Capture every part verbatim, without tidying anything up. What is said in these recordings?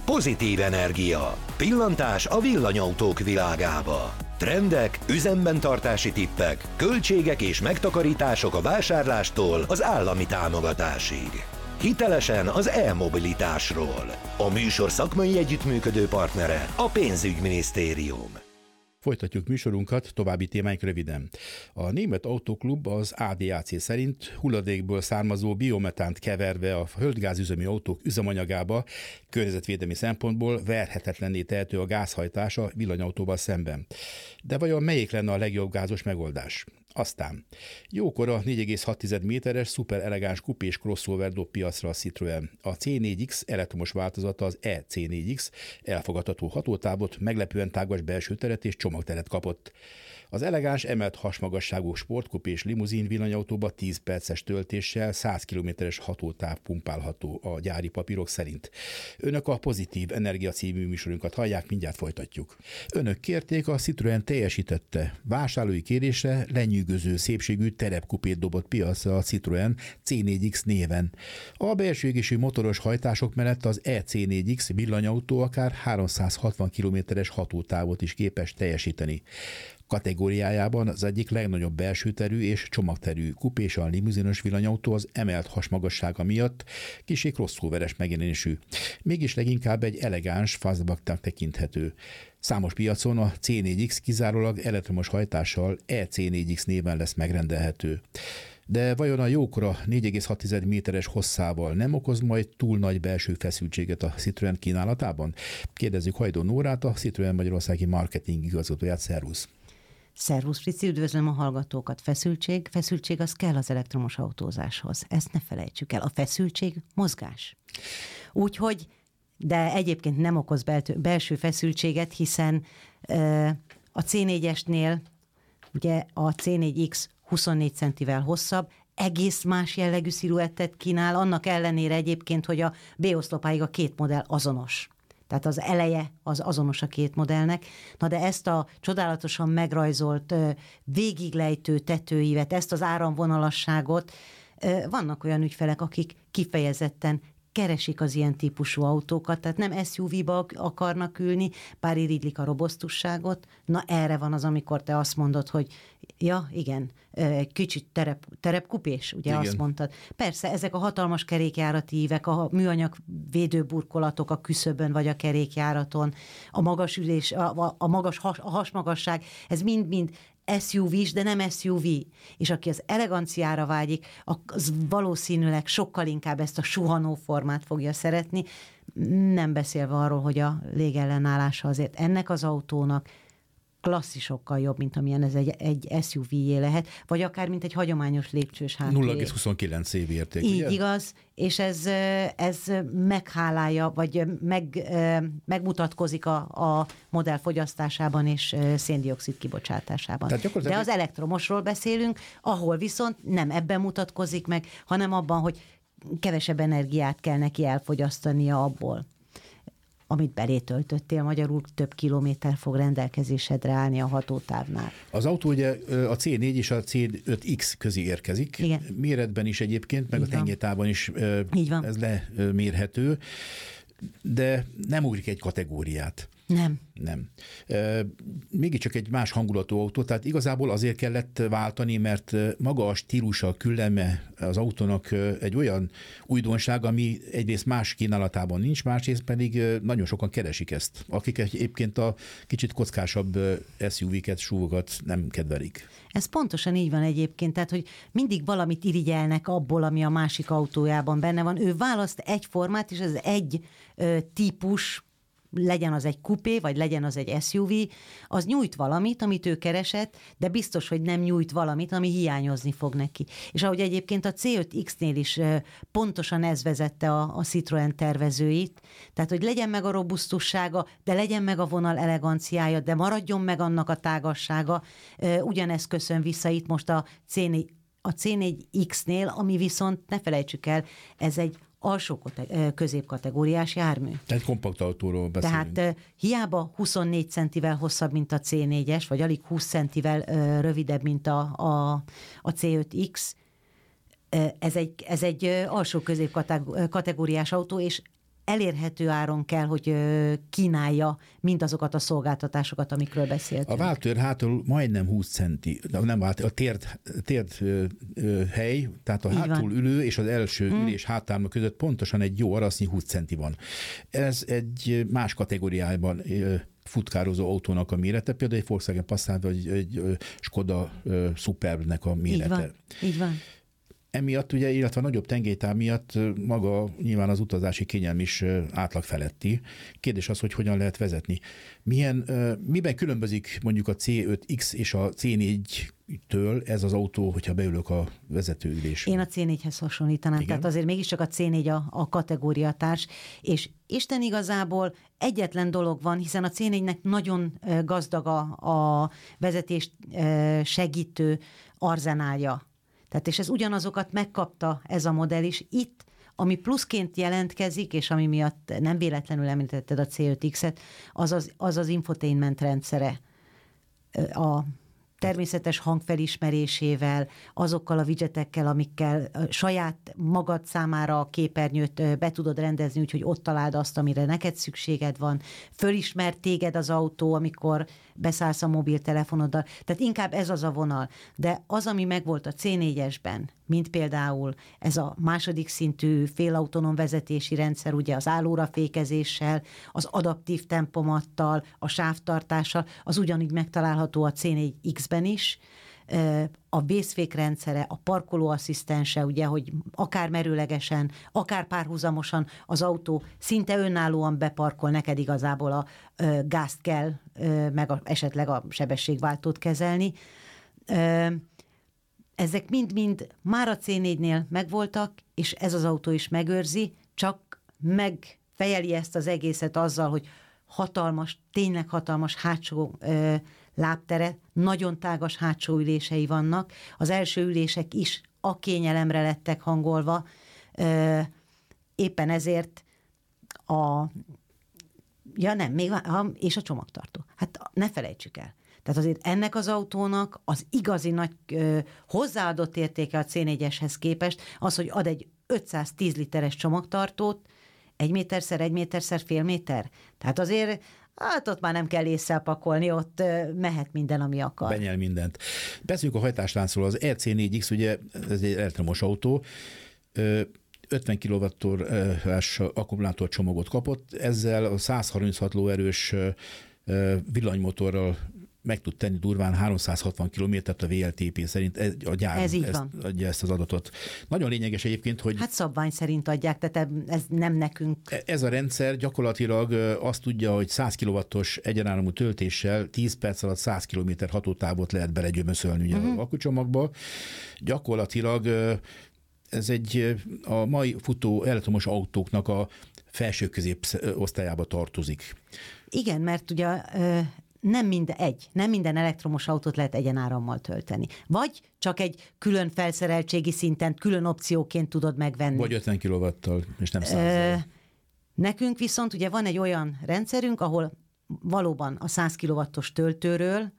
Pozitív energia. Pillantás a villanyautók világába. Trendek, üzemben tartási tippek, költségek és megtakarítások a vásárlástól az állami támogatásig. Hitelesen az e-mobilitásról. A műsor szakmai együttműködő partnere a Pénzügyminisztérium. Folytatjuk műsorunkat, további témáink röviden. A Német Autóklub az á dé á cé szerint hulladékból származó biometánt keverve a földgázüzemű autók üzemanyagába környezetvédelmi szempontból verhetetlenné tehető a gázhajtás a villanyautóval szemben. De vajon melyik lenne a legjobb gázos megoldás? Aztán jókora négy egész hat méteres szuper elegáns kupés crossover dob piacra a Citroën. A cé négy iksz elektromos változata, az E C négy iksz elfogadható hatótávot, meglepően tágas belső teret és csomagteret kapott. Az elegáns emelt hasmagasságú sportkupés limuzin villanyautóba tíz perces töltéssel száz kilométeres hatótáv pumpálható a gyári papírok szerint. Önök a Pozitív Energia című műsorunkat hallják, mindjárt folytatjuk. Önök kérték, a Citroën teljesítette. Vásárlói kérésre lenyűgöző szépségű terepkupét dobott piacra a Citroën cé négy iksz néven. A belső égésű motoros hajtások mellett az E C négy iksz villanyautó akár háromszázhatvan kilométeres hatótávot is képes teljesíteni. Kategóriájában az egyik legnagyobb belsőterű és csomagterű kupésan limuzinos villanyautó az emelt hasmagassága miatt kissé crossoveres megjelenésű. Mégis leginkább egy elegáns fastbacknak tekinthető. Számos piacon a cé négy iksz kizárólag elektromos hajtással E C négy iksz néven lesz megrendelhető. De vajon a jókora négy egész hat méteres hosszával nem okoz majd túl nagy belső feszültséget a Citroën kínálatában? Kérdezzük Hajdó Nórát, a Citroën Magyarországi marketing igazgatóját. Szervusz! Szervusz, Frici, üdvözlöm a hallgatókat. Feszültség, feszültség az kell az elektromos autózáshoz. Ezt ne felejtsük el. A feszültség mozgás. Úgyhogy, de egyébként nem okoz belső feszültséget, hiszen a cé négyesnél ugye a cé négy iksz huszonnégy centivel hosszabb, egész más jellegű sziluettet kínál, annak ellenére egyébként, hogy a B-oszlopáig a két modell azonos. Tehát az eleje az azonos a két modellnek. Na de ezt a csodálatosan megrajzolt, végiglejtő tetőívet, ezt az áramvonalasságot, vannak olyan ügyfelek, akik kifejezetten keresik az ilyen típusú autókat, tehát nem es u vé-ba akarnak ülni, bár irigylik a robosztusságot. Na erre van az, amikor te azt mondod, hogy ja, igen, kicsit terep, terepkupés, ugye igen. Azt mondtad. Persze, ezek a hatalmas kerékjárati ívek, a műanyag védőburkolatok a küszöbön vagy a kerékjáraton, a magas ülés, a, a magas has, a hasmagasság, ez mind-mind es u vé-s, de nem es u vé. És aki az eleganciára vágyik, az valószínűleg sokkal inkább ezt a suhanó formát fogja szeretni, nem beszélve arról, hogy a légellenállása azért ennek az autónak klasszisokkal jobb, mint amilyen ez egy, egy es u vé-jé lehet, vagy akár mint egy hagyományos lépcsős hátré. nulla egész huszonkilenc évérték, így ugye? igaz, és ez, ez meghálálja, vagy meg, megmutatkozik a, a modell fogyasztásában és széndioxid kibocsátásában. De az elektromosról beszélünk, ahol viszont nem ebben mutatkozik meg, hanem abban, hogy kevesebb energiát kell neki elfogyasztania abból, amit belé töltöttél, magyarul több kilométer fog rendelkezésedre állni a hatótávnál. Az autó ugye a cé négy és a cé öt iksz közé érkezik. Igen. Méretben is egyébként, meg így a tengelytávon is ez lemérhető, de nem ugrik egy kategóriát. Nem. Nem. E, mégiscsak egy más hangulatú autó, tehát igazából azért kellett váltani, mert maga a stílusa, a külleme az autónak egy olyan újdonság, ami egyrészt más kínálatában nincs, másrészt pedig nagyon sokan keresik ezt, akik egyébként a kicsit kockásabb es u vé-ket, súvokat nem kedvelik. Ez pontosan így van egyébként, tehát hogy mindig valamit irigyelnek abból, ami a másik autójában benne van. Ő választ egy formát, és ez egy ö, típus, legyen az egy kupé, vagy legyen az egy es u vé, az nyújt valamit, amit ő keresett, de biztos, hogy nem nyújt valamit, ami hiányozni fog neki. És ahogy egyébként a cé öt iksz-nél is pontosan ez vezette a, a Citroën tervezőit, tehát hogy legyen meg a robusztussága, de legyen meg a vonal eleganciája, de maradjon meg annak a tágassága. Ugyanez köszön vissza itt most a cé négy, a cé négy iksz-nél, ami viszont, ne felejtsük el, ez egy alsó középkategóriás jármű. Tehát kompakt autóról beszélünk. Tehát hiába huszonnégy centivel hosszabb, mint a cé négyes, vagy alig húsz centivel rövidebb, mint a, a, a cé öt iksz, ez egy, ez egy alsó középkategóriás autó, és elérhető áron kell, hogy kínálja mindazokat a szolgáltatásokat, amikről beszéltünk. A váltőr hátul majdnem húsz centi, nem váltőr, a térd, térd ö, ö, hely, tehát a Így hátul van. ülő és az első Mm. ülés hátálma között pontosan egy jó arasznyi húsz centi van. Ez egy más kategóriában ö, futkározó autónak a mérete, például egy Volkswagen Passat vagy egy Skoda Superbnek a mérete. Így van. Így van. Emiatt ugye, illetve a nagyobb tengelytár miatt maga nyilván az utazási kényelm is átlag feletti. Kérdés az, hogy hogyan lehet vezetni. Milyen, miben különbözik mondjuk a cé öt iksz és a cé négytől ez az autó, hogyha beülök a vezetőülésre? Én a cé négyhez hasonlítanám, Igen? tehát azért mégiscsak a cé négy a, a kategóriatárs, és Isten igazából egyetlen dolog van, hiszen a cé négynek nagyon gazdag a, a vezetést segítő arzenálja. Tehát és ez ugyanazokat megkapta ez a modell is. Itt, ami pluszként jelentkezik, és ami miatt nem véletlenül említetted a cé öt ikszet, az az, az, az infotainment rendszere. A természetes hangfelismerésével, azokkal a widgetekkel, amikkel saját magad számára a képernyőt be tudod rendezni, úgyhogy ott találd azt, amire neked szükséged van. Fölismer téged az autó, amikor beszállsz a mobiltelefonoddal. Tehát inkább ez az a vonal. De az, ami megvolt a cé négyesben, mint például ez a második szintű félautonóm vezetési rendszer, ugye az állóra fékezéssel, az adaptív tempomattal, a sávtartással, az ugyanígy megtalálható a cé négy ikszben is. A vészfékrendszere, a parkolóasszisztense, ugye, hogy akár merőlegesen, akár párhuzamosan az autó szinte önállóan beparkol, neked igazából a gázt kell, meg a, esetleg a sebességváltót kezelni. Ezek mind-mind már a cé négynél megvoltak, és ez az autó is megőrzi, csak megfejeli ezt az egészet azzal, hogy hatalmas, tényleg hatalmas hátsó ö, lábtere, nagyon tágas hátsó ülései vannak. Az első ülések is a kényelemre lettek hangolva. Ö, éppen ezért a... Ja nem, még a, és a csomagtartó. Hát ne felejtsük el. Tehát azért ennek az autónak az igazi nagy ö, hozzáadott értéke a cé négyeshez képest az, hogy ad egy ötszáztíz literes csomagtartót, egy méterszer, egy méterszer, fél méter. Tehát azért, hát ott már nem kell ésszel pakolni, ott ö, mehet minden, ami akar. Benyel mindent. Beszéljünk a hajtásláncról. Az er cé négy iksz, ugye ez egy elektromos autó, ötven kilowattórás akkumulátorcsomagot kapott, ezzel a száz harminchat lóerős villanymotorral meg tud tenni durván háromszázhatvan kilométert a vé el té pé szerint. A gyár ez így ezt, van. adja ezt az adatot. Nagyon lényeges egyébként, hogy... Hát szabvány szerint adják, tehát ez nem nekünk. Ez a rendszer gyakorlatilag azt tudja, hogy száz kilowattos egyenáramú töltéssel tíz perc alatt száz kilométer hatótávot lehet belegyömöszölni ugye uh-huh. a akkucsomagba. Gyakorlatilag ez egy a mai futó elektromos autóknak a felső középosztályába tartozik. Igen, mert ugye nem minden, egy, nem minden elektromos autót lehet egyenárammal tölteni. Vagy csak egy külön felszereltségi szinten, külön opcióként tudod megvenni. Vagy ötven kilowattal, és nem százzal. Nekünk viszont ugye van egy olyan rendszerünk, ahol valóban a száz kilowattos töltőről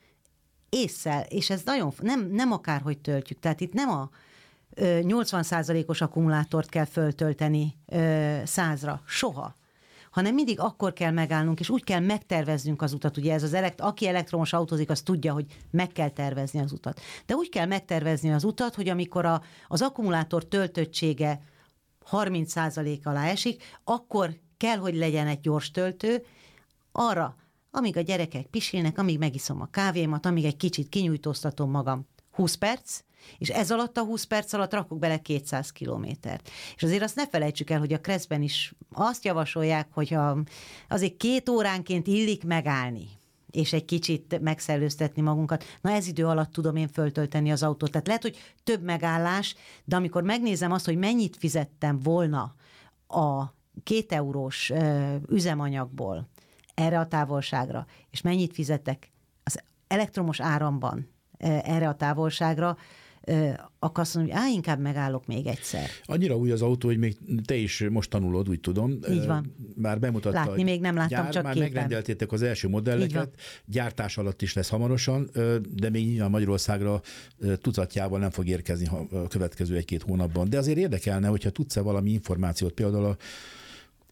ésszel, és ez nagyon, nem, nem akárhogy töltjük, tehát itt nem a nyolcvan százalékos akkumulátort kell föltölteni százra, soha, hanem mindig akkor kell megállnunk, és úgy kell megterveznünk az utat. Ugye ez az elekt- aki elektromos autózik, az tudja, hogy meg kell tervezni az utat. De úgy kell megtervezni az utat, hogy amikor a, az akkumulátor töltöttsége harminc százalék alá esik, akkor kell, hogy legyen egy gyors töltő arra, amíg a gyerekek pisilnek, amíg megiszom a kávémat, amíg egy kicsit kinyújtóztatom magam. húsz perc, és ez alatt a húsz perc alatt rakok bele kétszáz kilométert. És azért azt ne felejtsük el, hogy a Creszben is azt javasolják, hogy a, azért két óránként illik megállni, és egy kicsit megszellőztetni magunkat. Na ez idő alatt tudom én föltölteni az autót. Tehát lehet, hogy több megállás, de amikor megnézem azt, hogy mennyit fizettem volna a két eurós ö, üzemanyagból erre a távolságra, és mennyit fizetek az elektromos áramban erre a távolságra, akkor azt mondom, hogy á, inkább megállok még egyszer. Annyira új az autó, hogy még te is most tanulod, úgy tudom. Így van. Már bemutatta. Látni még nem láttam, gyár, csak már képen. megrendeltétek az első modelleket, gyártás alatt is lesz hamarosan, de még nyilván Magyarországra tucatjával nem fog érkezni a következő egy-két hónapban. De azért érdekelne, hogyha tudsz-e valami információt, például a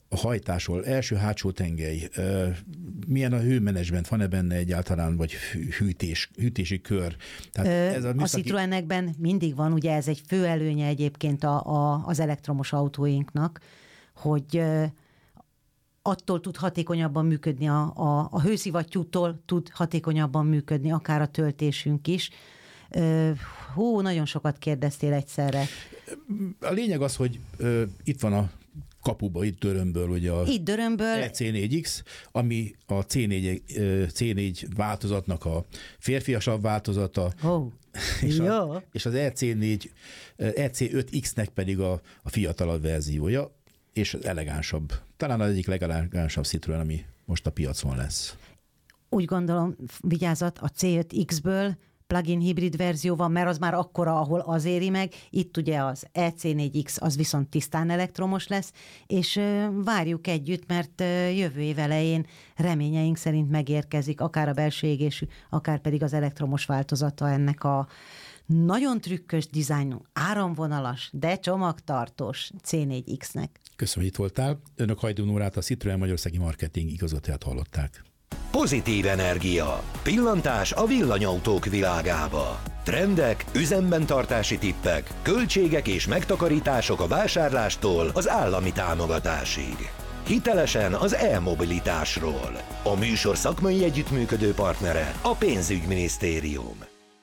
a hajtásról, első-hátsó tengely, milyen a hőmenedzsment, van-e benne egyáltalán, vagy hűtés, hűtési kör? Tehát Ö, ez a, műszaki... a Citroenekben mindig van, ugye ez egy fő előnye egyébként a, a, az elektromos autóinknak, hogy attól tud hatékonyabban működni, a, a, a hőszivattyútól tud hatékonyabban működni, akár a töltésünk is. Hú, nagyon sokat kérdeztél egyszerre. A lényeg az, hogy ö, itt van a kapuba, itt Dörömből, ugye a itt Dörömből. E C négy X, ami a C négy, C négy változatnak a férfiasabb változata, oh, és, jó. a, és az E C négy, E C öt X-nek pedig a, a fiatalabb verziója, és elegánsabb. Talán az egyik legelegánsabb Citroen, ami most a piacon lesz. Úgy gondolom, vigyázat, a C öt X-ből plug-in hibrid verzió van, mert az már akkora, ahol az éri meg. Itt ugye az E C négy X, az viszont tisztán elektromos lesz, és várjuk együtt, mert jövő év elején reményeink szerint megérkezik, akár a belső égésű, akár pedig az elektromos változata ennek a nagyon trükkös dizájnú, áramvonalas, de csomagtartós C négy X-nek. Köszönöm, hogy itt voltál. Önök Hajdú Nórát, a Citroen Magyarországi Marketing igazgatóját hallották. Pozitív energia. Pillantás a villanyautók világába. Trendek, üzemben tartási tippek, költségek és megtakarítások a vásárlástól az állami támogatásig. Hitelesen az e-mobilitásról. A műsor szakmai együttműködő partnere a Pénzügyminisztérium.